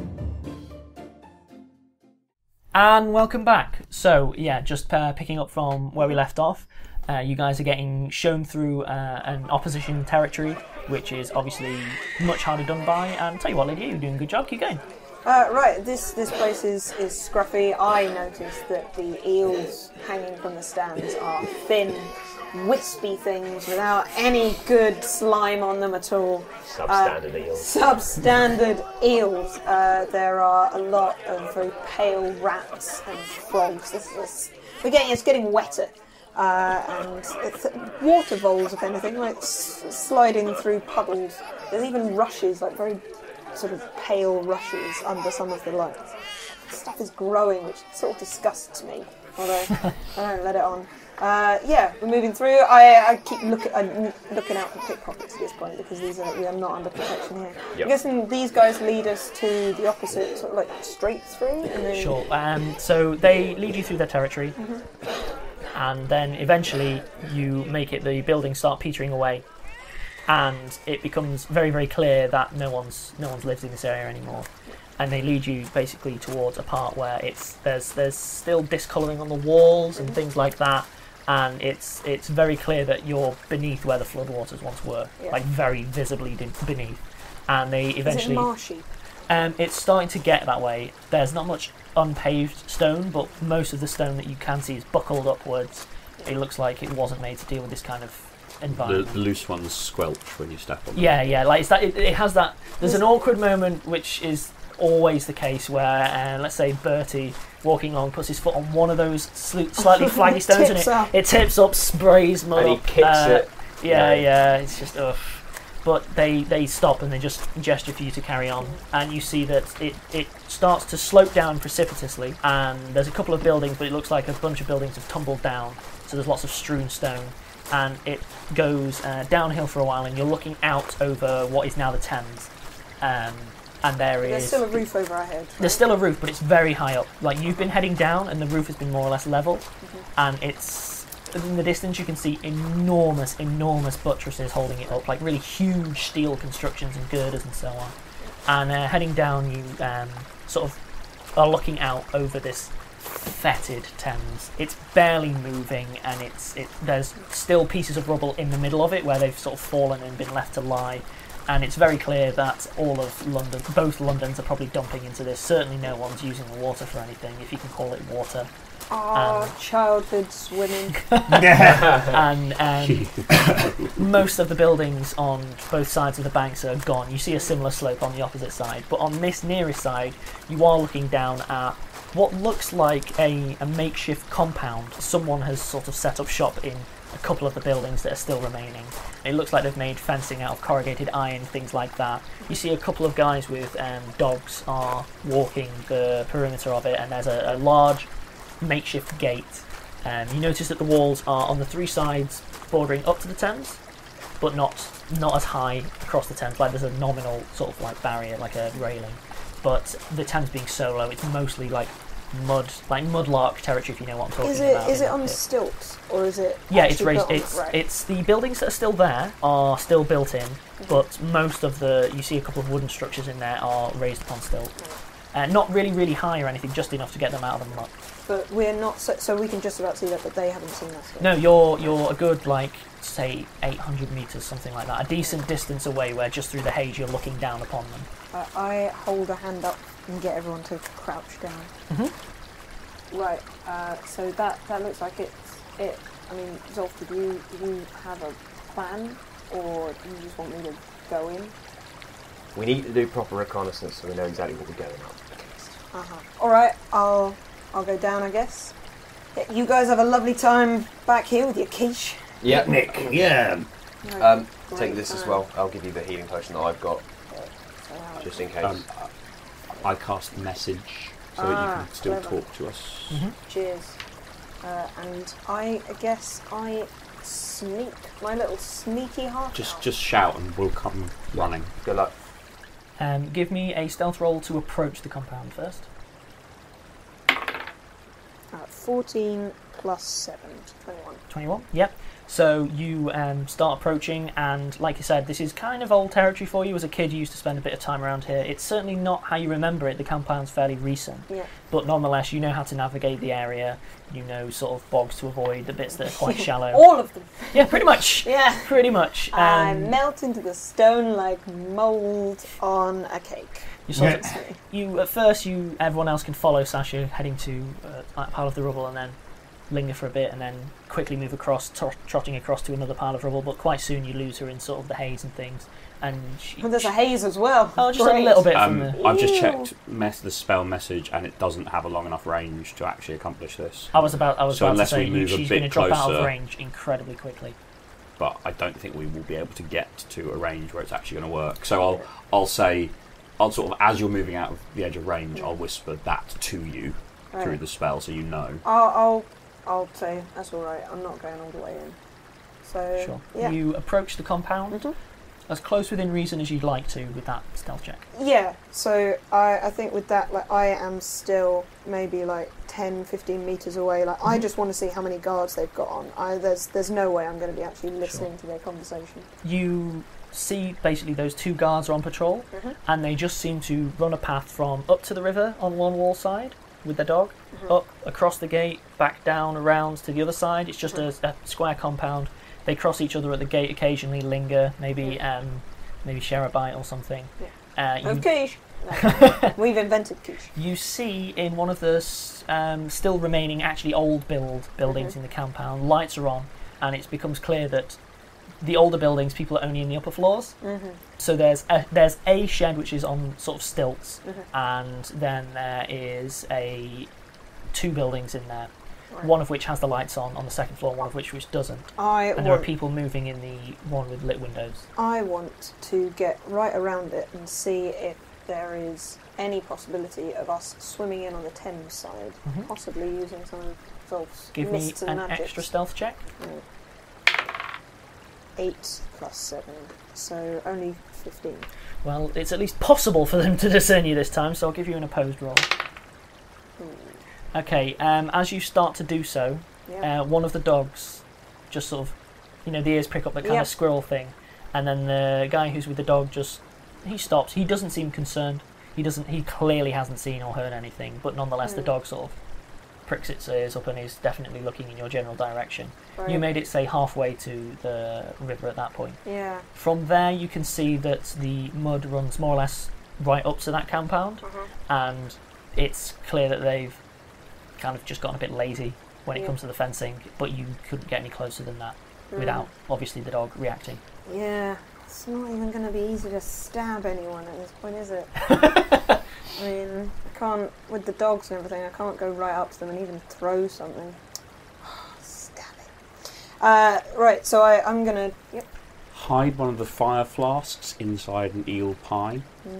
And welcome back. So, yeah, just uh, picking up from where we left off, uh, you guys are getting shown through uh, an opposition territory, which is obviously much harder done by. And tell you what, Lydia, you're doing a good job. Keep going. Uh, right, this this place is, is scruffy. I noticed that the eels hanging from the stands are thin, wispy things without any good slime on them at all. Substandard uh, eels. Substandard eels. Uh, there are a lot of very pale rats and frogs. This is, we're getting, it's getting wetter. Uh, and it's water voles, if anything, like s- sliding through puddles. There's even rushes, like very sort of pale rushes under some of the lights. Stuff is growing, which sort of disgusts me, although I don't let it on. Uh, yeah, we're moving through. I, I keep look, uh, looking out for pickpockets at this point because these are, we are not under protection here. Yep. I'm guessing these guys lead us to the opposite, sort of like straight through. And then... Sure. Um, so they lead you through their territory. Mm-hmm. And then eventually you make it, the buildings start petering away, and it becomes very, very clear that no one's no one's lived in this area anymore. And they lead you basically towards a part where it's there's there's still discolouring on the walls and things like that, and it's it's very clear that you're beneath where the floodwaters once were, Yeah. like very visibly de- beneath. And they eventually. Is it marshy? Um, it's starting to get that way. There's not much unpaved stone, but most of the stone that you can see is buckled upwards. It looks like it wasn't made to deal with this kind of The, environment. the loose ones squelch when you step on them. Yeah, yeah, like it's that. It, it has that. There's an awkward moment, which is always the case, where uh, let's say Bertie walking along puts his foot on one of those sli- slightly flaggy It stones, and tips it up. it tips up, sprays mud And he up, kicks uh, it. Yeah, Yeah. yeah, it's just ugh. But they, they stop and they just gesture for you to carry on, and you see that it, it starts to slope down precipitously, and there's a couple of buildings, but it looks like a bunch of buildings have tumbled down, so there's lots of strewn stone. and it goes uh, downhill for a while, and you're looking out over what is now the Thames. Um, and there There's is still a roof over our heads. there's right? still a roof, but it's very high up. Like you've been heading down, and the roof has been more or less level, Mm-hmm. and it's in the distance you can see enormous, enormous buttresses holding it up, like really huge steel constructions and girders and so on. And uh, heading down, you um, sort of are looking out over this fetid Thames. It's barely moving, and it's it. There's still pieces of rubble in the middle of it where they've sort of fallen and been left to lie. And it's very clear that all of London, both Londons, are probably dumping into this. Certainly, no one's using the water for anything, if you can call it water. Oh, Um, childhood swimming. And um, most of the buildings on both sides of the banks are gone. You see a similar slope on the opposite side, but on this nearest side, you are looking down at what looks like a, a makeshift compound. Someone has sort of set up shop in a couple of the buildings that are still remaining. It looks like they've made fencing out of corrugated iron, things like that. You see a couple of guys with um, dogs are walking the perimeter of it, and there's a, a large makeshift gate. Um, you notice that the walls are on the three sides bordering up to the Thames, but not not as high across the Thames. Like there's a nominal sort of like barrier, like a railing. But the Thames being so low, it's mostly like mud, like mudlark territory, if you know what I'm talking Is it about. is in it that on bit. stilts or is it? Yeah, it's actually raised. built on- It's right. it's the buildings that are still there are still built in, but most of the you see a couple of wooden structures in there are raised upon stilts. Uh, not really, really high or anything, just enough to get them out of the muck. But we're not so, so we can just about see that, but they haven't seen us yet. No, you're you're a good like say eight hundred meters, something like that, a decent distance away, where just through the haze you're looking down upon them. Uh, I hold a hand up and get everyone to crouch down. Mm-hmm. Right, uh, so that, that looks like it's it. I mean, Zolf, did you, do you have a plan, or do you just want me to go in? We need to do proper reconnaissance so we know exactly what we're going up against. Uh-huh. All right, I'll I'll go down, I guess. Yeah, you guys have a lovely time back here with your quiche. Yeah, Nick, yeah. No, Um, great take this as plan. well. I'll give you the healing potion that I've got, So, uh, just in case. Um, I cast message so that you Ah, can still clever. talk to us. Cheers. Uh, and I, I guess I sneak my little sneaky half. Just just shout and we'll come running. Good luck. Um, give me a stealth roll to approach the compound first. Uh, fourteen plus seven, twenty-one. twenty-one. Yep. So you um, start approaching, and like you said, this is kind of old territory for you. As a kid, you used to spend a bit of time around here. It's certainly not how you remember it. The compound's fairly recent, Yeah. but nonetheless, you know how to navigate the area. You know sort of bogs to avoid, the bits that are quite shallow. All of them. Yeah, pretty much. Yeah. Pretty much. I Um, melt into the stone like mould on a cake. you sort of, That's me. you at first, you everyone else can follow Sasha heading to uh, that pile of the rubble, and then linger for a bit, and then quickly move across, trot- trotting across to another pile of rubble. But quite soon, you lose her in sort of the haze and things. And she, Oh, there's a haze as well. oh, just Great. a little bit Um, from the. I've just Ew. checked mess the spell message and it doesn't have a long enough range to actually accomplish this. I was about, I was So about to unless say we move a she's bit going to drop out of closer- range incredibly quickly. But I don't think we will be able to get to a range where it's actually going to work. So I'll I'll say I'll sort of as you're moving out of the edge of range, I'll whisper that to you Right. through the spell so you know. I'll, I'll, I'll say that's all right. I'm not going all the way in. So Sure. yeah, You approach the compound Mhm. as close within reason as you'd like to with that stealth check. yeah. So I, I think with that, like I am still maybe like ten, fifteen meters away. Like I just want to see how many guards they've got on. I, there's, there's no way I'm going to be actually listening to their conversation. You see basically those two guards are on patrol, Mhm. and they just seem to run a path from up to the river on one wall side with their dog, up across the gate, back down around to the other side. It's just a, a square compound. They cross each other at the gate occasionally, linger, maybe um, maybe share a bite or something. Uh, you, Of quiche. No. We've invented quiche. you see in one of the s- um, still remaining actually old build buildings Mhm. in the compound, lights are on, and it becomes clear that the older buildings, people are only in the upper floors. Mm-hmm. So there's a, there's a shed which is on sort of stilts, Mhm. and then there is a two buildings in there. Right. One of which has the lights on on the second floor, one of which which doesn't. I And there are want, people moving in the one with lit windows. I want to get right around it and see if there is any possibility of us swimming in on the Thames side, Mhm. possibly using some of Zolf's Give me mists and an magics. extra stealth check. Mm. eight plus seven, so only fifteen. Well, it's at least possible for them to discern you this time, so I'll give you an opposed roll. Okay, um, as you start to do so, Yeah. uh, one of the dogs just sort of, you know, the ears prick up that kind Yep. of squirrel thing, and then the guy who's with the dog just, he stops. He doesn't seem concerned. He doesn't. He clearly hasn't seen or heard anything, but nonetheless, the Mm. dog sort of pricks its ears up and is definitely looking in your general direction. Right. You made it, say, halfway to the river at that point. Yeah. From there, you can see that the mud runs more or less right up to that compound, Uh-huh. and it's clear that they've kind of just gotten a bit lazy when it Yeah. comes to the fencing, but you couldn't get any closer than that Mm. without, obviously, the dog reacting. Yeah. It's not even going to be easy to stab anyone at this point, is it? I mean, I can't, with the dogs and everything, I can't go right up to them and even throw something. Stab it. Uh, right, so I, I'm going to... Yep. Hide one of the fire flasks inside an eel pie.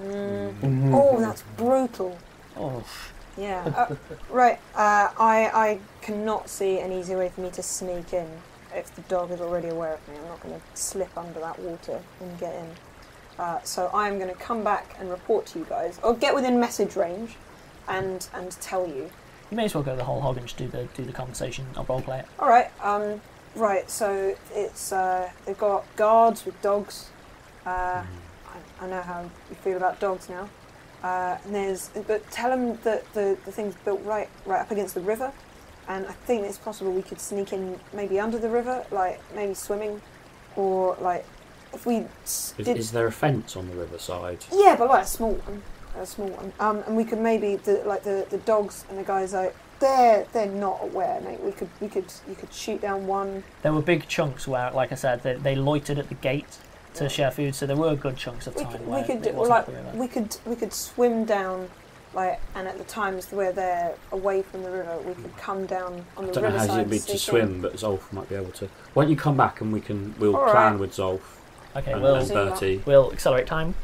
Mm. Oh, that's brutal. Oh, Yeah. Uh, right. Uh, I I cannot see an easy way for me to sneak in if the dog is already aware of me. I'm not going to slip under that water and get in. Uh, so I'm going to come back and report to you guys, or get within message range, and and tell you. you may as well go the whole hog and just do the do the conversation. I'll roleplay it. All right. Um. Right. So it's uh, they've got guards with dogs. Uh, I, I know how you feel about dogs now. Uh, and there's, but tell them that the, the thing's built right right up against the river, and I think it's possible we could sneak in maybe under the river, like maybe swimming, or like if we s- Is, did. is there a fence on the riverside? Yeah, but like a small one, a small one. Um, and we could maybe the like the, the dogs and the guys like they're they're not aware, mate. We could we could you could shoot down one. There were big chunks where, like I said, they, they loitered at the gate to share food, so there were good chunks of We time could, where we could it do, wasn't like the river. we could we could swim down, like, and at the times where they're away from the river, we could come down on the I don't know riverside. how it'd be to sneak in. swim, but Zolf might be able to. Why don't you come back and we can we'll All plan right. with Zolf Okay, and, we'll and Bertie. we'll accelerate time.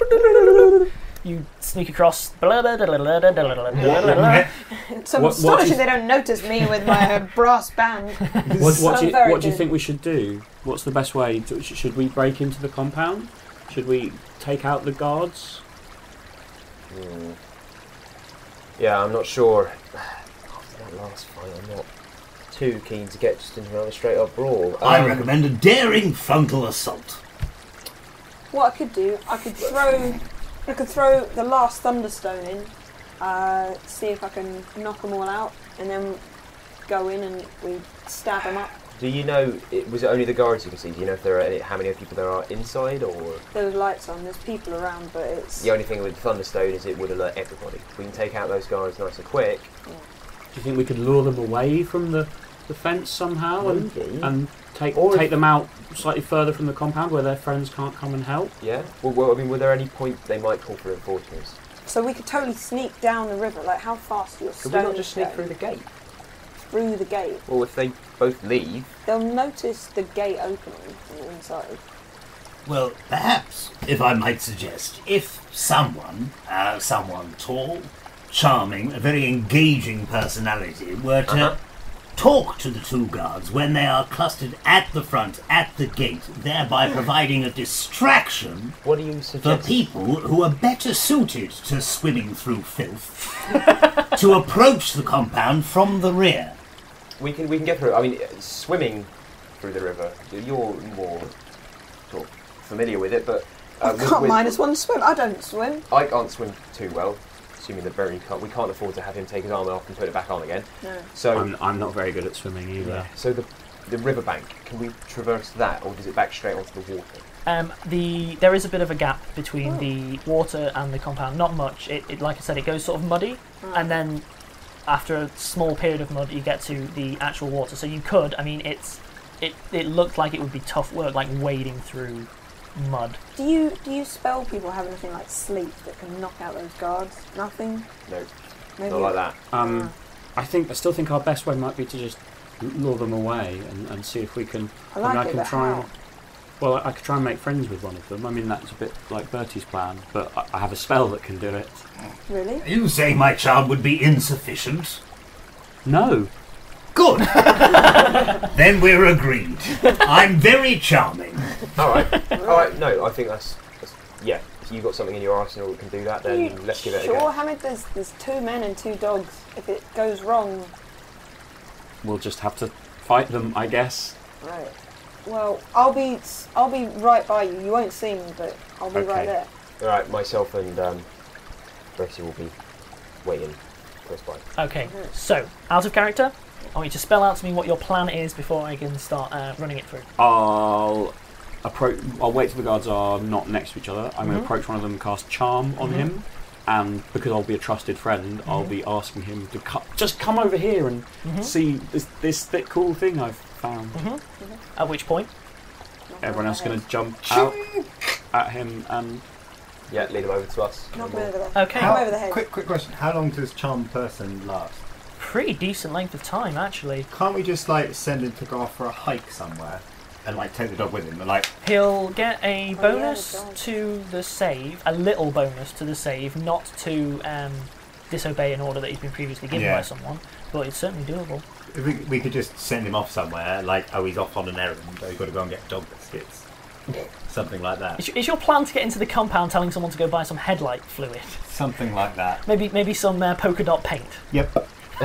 You sneak across. It's so What- what astonishing is- they don't notice me with my brass band. What, what, So do you, very what do you good. think we should do? What's the best way? To, sh- should we break into the compound? Should we take out the guards? Hmm. Yeah, I'm not sure. After that last fight, I'm not too keen to get just into another straight up brawl. I Um, recommend a daring frontal assault. What I could do, I could throw, I could throw the last Thunderstone in, uh, see if I can knock them all out, and then go in and we stab them up. Do you know, it, was it only the guards you can see? Do you know if there are any, how many people there are inside, or There's lights on, there's people around, but it's the only thing with Thunderstone is it would alert everybody? If we can take out those guards nice and quick. Do you think we could lure them away from the, the fence somehow and, Maybe. and take Or if- take them out slightly further from the compound where their friends can't come and help? Yeah. Well, well, I mean, were there any point they might call for reinforcements? so we could totally sneak down the river. Like, how fast do your Could stones we not just sneak go? through the gate? Through the gate? Well, if they both leave, They'll notice the gate opening from the inside. Well, perhaps, if I might suggest, if someone, uh, someone tall, charming, a very engaging personality, were to Uh-huh. talk to the two guards when they are clustered at the front, at the gate, thereby providing a distraction what do you for suggest? people who are better suited to swimming through filth to approach the compound from the rear. We can we can get through. I mean, uh, swimming through the river. You're more sort of familiar with it, but uh, I with- can't with- minus one swim. I don't swim. I can't swim too well. Assuming that Bernie can't, we can't afford to have him take his armour off and put it back on again. No. So, I'm, I'm not very good at swimming either. yeah. So the the riverbank. Can we traverse that, or does it back straight onto the water? Um, the there is a bit of a gap between Oh. the water and the compound. Not much. It, it like I said, it goes sort of muddy, and then after a small period of mud, you get to the actual water. So you could. I mean, it's it. It looked like it would be tough work, like wading through mud. Do you do you spell people have anything like sleep that can knock out those guards? Nothing. No, Maybe not like that. Um, I think I still think our best way might be to just lure them away and, and see if we can. I like mean, I it, can but try how? and. Well, I I could try and make friends with one of them. I mean, that's a bit like Bertie's plan, but I, I have a spell that can do it. Really? You say my charm would be insufficient? No, Good. Then we're agreed. I'm very charming. All right. All right. No, I think that's, that's yeah. If you've got something in your arsenal that can do that, then You let's give it a sure, go. Hamid? There's there's two men and two dogs. If it goes wrong, We'll just have to fight them, I guess. right. Well, I'll be I'll be right by you. You won't see me, but I'll be Okay. right there. All right. Myself and um, Bertie will be waiting close by. Okay, so out of character, I want you to spell out to me what your plan is before I can start uh, running it through. I'll approach. I'll wait till the guards are not next to each other. I'm going Mhm. to approach one of them and cast Charm on Mhm. him, and because I'll be a trusted friend, I'll be asking him to co- just come over here and Mhm. see this this thick cool thing I've found. Mhm. At which point, Everyone else is going to jump out at him and Yeah, lead him over to us. Knock me over there. okay, How- over the head. Quick, quick question. How long does Charm Person last? pretty decent length of time actually. Can't we just like send him to go off for a hike somewhere and like take the dog with him? Like, He'll get a Oh, yeah, bonus the dog. to the save, a little bonus to the save, not to um, disobey an order that he's been previously given Yeah. by someone, but it's certainly doable. if we, we could just send him off somewhere. Like, oh, he's off on an errand. Oh, you've got to go and get dog biscuits. Something like that. Is, is your plan to get into the compound telling someone to go buy some headlight fluid? Something like that. Maybe maybe some uh, polka dot paint. Yep.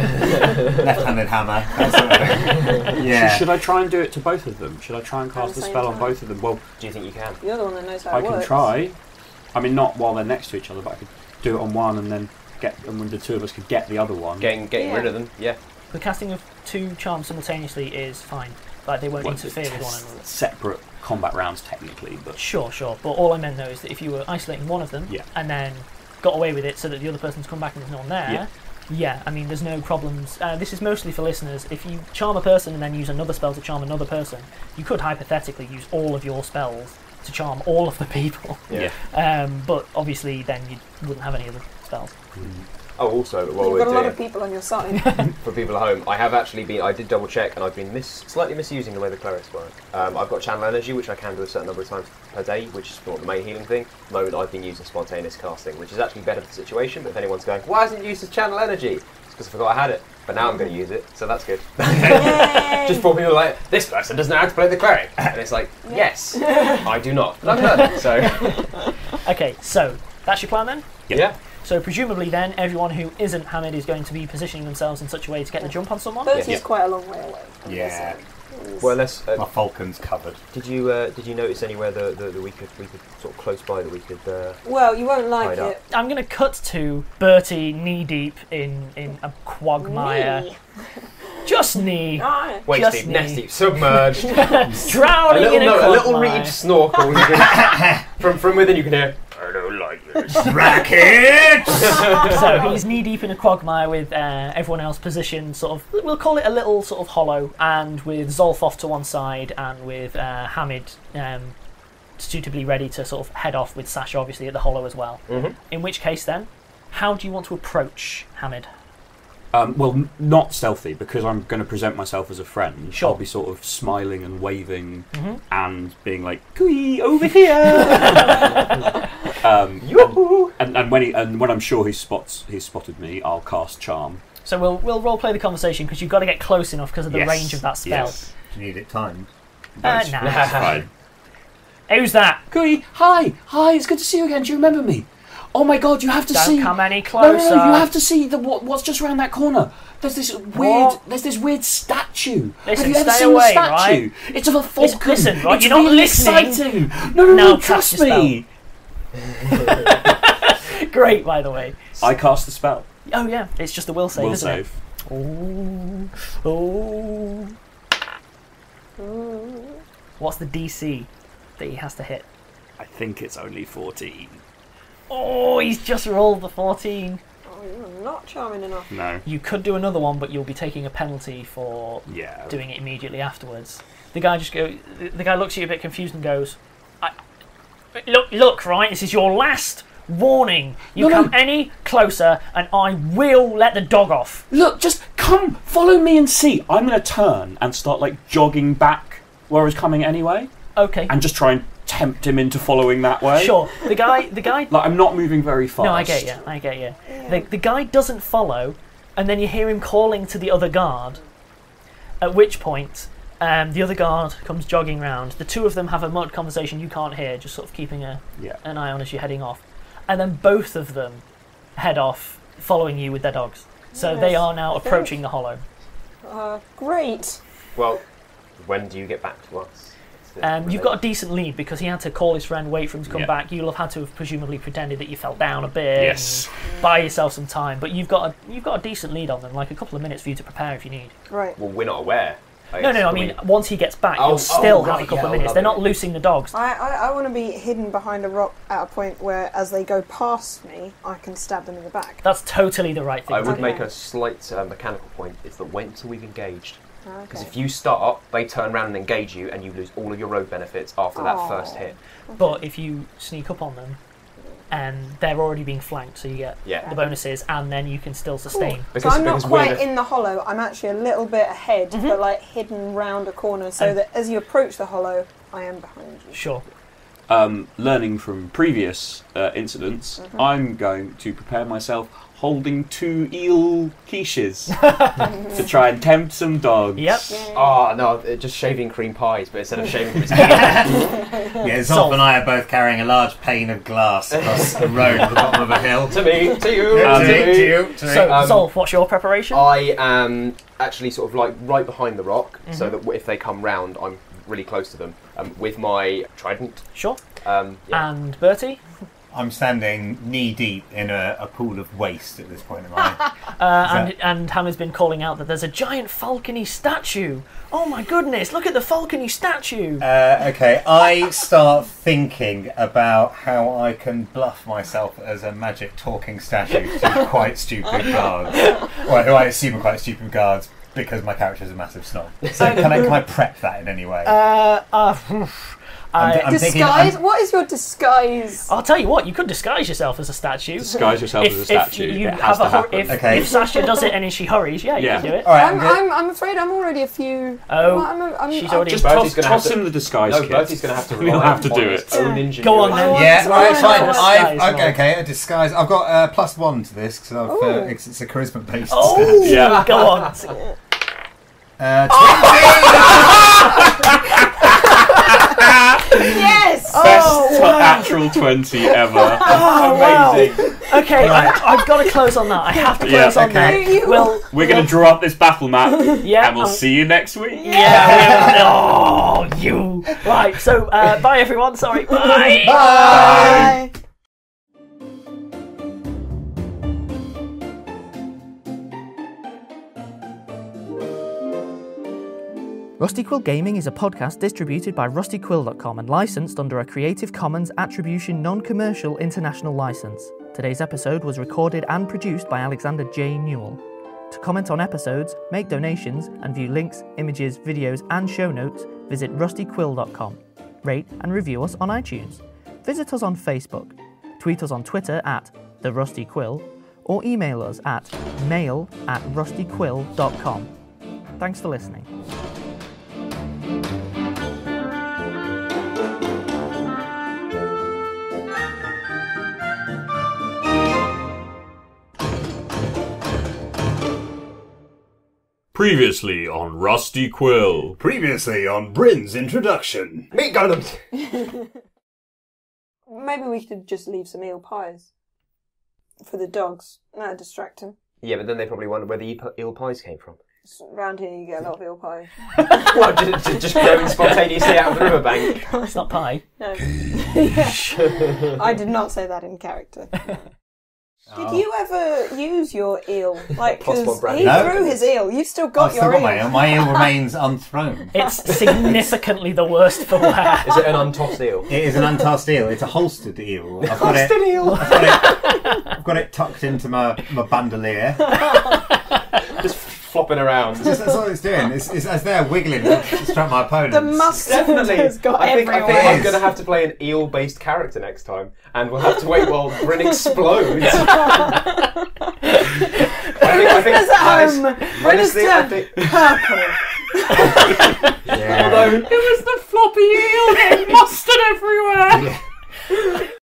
Left-handed hammer. That sort of thing. Yeah. Should, should I try and do it to both of them? Should I try and At cast the the same spell on time? both of them? Well, Do you think you can? You're the one that knows how I it can works. try. I mean, not while they're next to each other, but I could do it on one and then get, and when the two of us could get the other one. Getting getting Yeah. rid of them. Yeah. The casting of two charms simultaneously is fine. Like they won't Well, interfere with one it's another. separate combat rounds technically, but Sure, sure. But all I meant though is that if you were isolating one of them Yeah. and then got away with it so that the other person's come back and there's no one there, Yeah. yeah, I mean, there's no problems. Uh, this is mostly for listeners. If you charm a person and then use another spell to charm another person, you could hypothetically use all of your spells to charm all of the people. Yeah. Um, but obviously then you wouldn't have any other spells. Oh, also, while You've we're got a lot doing of people on your side. for people at home, I have actually been. I did double check, and I've been mis- slightly misusing the way the clerics work. Um, I've got channel energy, which I can do a certain number of times per day, which is not the main healing thing. At the moment, I've been using spontaneous casting, which is actually better for the situation. But if anyone's going, why hasn't you used as channel energy? It's because I forgot I had it. But now I'm going to use it, so that's good. Yay! Just for people like, this person doesn't know how to play the cleric, and it's like, yes, I do not. But I've learned it, so Okay, so that's your plan then? Yep. yeah. So presumably then everyone who isn't Hamid is going to be positioning themselves in such a way to get the jump on someone? Bertie's Yeah. quite a long way away. I'm Yeah. guessing. He's- Well, let's. My Uh, falcon's covered. did you uh, did you notice anywhere that, that, that we could we could sort of close by that we could? Uh, well, you won't like Hide up. it. I'm going to cut to Bertie knee deep in, in a quagmire. Me. Just knee. Ah, waist Just deep, me. nest deep, submerged. Drowning a little, in a no, a little quagmire. reed snorkel. You can, from from within, you can hear. I don't like this. Racket! So he's knee deep in a quagmire with uh, everyone else positioned sort of, we'll call it a little sort of hollow, and with Zolf off to one side and with uh, Hamid um, suitably ready to sort of head off with Sasha obviously at the hollow as well. Mhm. In which case then, how do you want to approach Hamid? Um, well, n- not stealthy, because I'm going to present myself as a friend. Sure. I'll be sort of smiling and waving Mhm. and being like, "Cooey, over here!" um, Yoo-hoo! and, and when he, and when I'm sure he spots he's spotted me, I'll cast Charm. So we'll we'll role play the conversation because you've got to get close enough because of the Yes, range of that spell. yes. Do you need it timed? Uh, That's- nah. that's fine. Who's that? Cooey, hi, hi, it's good to see you again. Do you remember me? Oh my God, you have to Don't see. come any No, closer. no, no, you have to see the what, what's just around that corner. There's this weird, What? there's this weird statue. Listen, have you ever stay seen away, the statue? right? It's of a falcon. listen, right, It's you're not really listening. exciting. No, no, Now no, cast trust your me. Great, by the way. I cast the spell. Oh yeah, it's just a will save, Will isn't save. it? Ooh, ooh. What's the D C that he has to hit? I think it's only fourteen. Oh, he's just rolled the fourteen. Oh, you're not charming enough. No. You could do another one, but you'll be taking a penalty for Yeah. doing it immediately afterwards. The guy just go. The the guy looks at you a bit confused and goes, I, "Look, look, right. This is your last warning. You No, come no. any closer, and I will let the dog off." Look, just come, follow me and see. I'm going to turn and start like jogging back where I was coming anyway, Okay, and just try and tempt him into following that way. sure. The guy, the guy. Like I'm not moving very fast. No, I get you. I get you. The the guy doesn't follow, and then you hear him calling to the other guard. At which point, um, the other guard comes jogging round. The two of them have a mud conversation you can't hear, just sort of keeping a, Yeah. an eye on as you're heading off. And then both of them head off, following you with their dogs. So Yes. they are now approaching the hollow. Uh, great. Well, when do you get back to us? Um, you've got a decent lead because he had to call his friend, wait for him to come Yeah. back. You'll have had to have presumably pretended that you fell down a bit. Yes. And buy yourself some time, but you've got a you've got a decent lead on them, like a couple of minutes for you to prepare if you need. Right. Well, we're not aware. I No, guess. no, I We- mean once he gets back, Oh, you'll still oh, have right, a couple yeah, of minutes. oh, They're not lovely. loosing the dogs. I, I, I want to be hidden behind a rock at a point where, as they go past me, I can stab them in the back. That's totally the right thing. I to would do. make a slight uh, mechanical point. Is that wait until we've engaged. Because Okay. if you start, they turn around and engage you, and you lose all of your road benefits after that Aw. first hit. But if you sneak up on them, and they're already being flanked, so you get Yeah. the bonuses, and then you can still sustain. So Because, I'm not because we're quite the- in the hollow. I'm actually a little bit ahead, but like hidden round a corner, so And- that as you approach the hollow, I am behind you. Sure. Um, learning from previous uh, incidents, I'm going to prepare myself holding two eel quiches to try and tempt some dogs. Yep. Oh no, it- just shaving cream pies, but instead of shaving cream, it's Yeah, Zolf Zolf. and I are both carrying a large pane of glass across the road at the bottom of a hill. to me, to you, Yeah, to to me. me, to you, to me. So, Um, Zolf, what's your preparation? I am actually sort of like right behind the rock, so Mm-hmm. that if they come round, I'm really close to them um, with my trident. Sure. Um, yeah. And Bertie? I'm standing knee deep in a, a pool of waste at this point in my life. Uh, So- and and Hammer's been calling out that there's a giant falcony statue. Oh my goodness! Look at the falcony statue. Uh, okay, I start thinking about how I can bluff myself as a magic talking statue to quite stupid guards. Well, who I assume are quite stupid guards because my character's a massive snob. So can I, can I prep that in any way? Uh, uh, I, I'm thinking- disguise? I'm- What is your disguise? I'll tell you what. You could disguise yourself as a statue. Disguise yourself if, as a statue. If you it have has to a hur- happen. if, Okay. if Sasha does it and then she hurries, yeah, you Yeah. can do it. All right, I'm, I'm gonna- I'm, I'm afraid I'm already a few. Oh, I'm, I'm, I'm, she's I'm- already- Just Bertie's toss, gonna have toss to- him the disguise No, kit. Bertie's going to have to He'll rely have to on do his it. own ingenuity. Go on then. I Yeah, want- right, I fine. want- I've, Disguise okay, roll. okay, a disguise. I've got uh, plus one to this because Ooh. uh, it's, it's a charisma based. Oh, Yeah. go on. Uh, Yes! Best Oh, wow. natural twenty ever. Oh, wow. Amazing. Okay, Right. I, I've got to close on that. I have to Yeah, close on okay. that. Well, We're going to draw up this battle map, yeah. and we'll um, see you next week. Yeah. we'll- oh, you. Right. So, uh, bye everyone. Sorry. Bye. Bye. Rusty Quill Gaming is a podcast distributed by rusty quill dot com and licensed under a Creative Commons Attribution Non-Commercial International License. Today's episode was recorded and produced by Alexander J. Newell. To comment on episodes, make donations, and view links, images, videos, and show notes, visit rusty quill dot com. Rate and review us on iTunes. Visit us on Facebook. Tweet us on Twitter at The Rusty Quill, or email us at mail at rusty quill dot com. Thanks for listening. Previously on Rusty Quill. Previously on Bryn's introduction. Meat golems. Maybe we could just leave some eel pies for the dogs. That'd distract them. Yeah, but then they probably wonder where the eel- eel pies came from. Around here, you get a lot of eel pie. What, just, just, just growing spontaneously out of the riverbank? It's not pie. No. I did not say that in character. Did Oh. you ever use your eel? Like, Possible because brand. he No. threw his eel. You've still got I've your still got eel. my eel. My eel remains unthrown. It's significantly the worst for wear. Is it an untossed eel? It is an untossed eel. It's a holstered eel. I've got it. Holstered eel. I've got it. I've got it tucked into my, my bandolier. Just flopping around. It's just, that's all it's doing. It's, it's as they're wiggling to distract my opponents. The mustard Definitely. has got I think, I everywhere. think I'm It is. going to have to play an eel-based character next time, and we'll have to wait while Bryn explodes. I think, I think Bryn's at that is- home. honestly, I Bryn's think. purple. Yeah. Although, It was the floppy eel getting mustard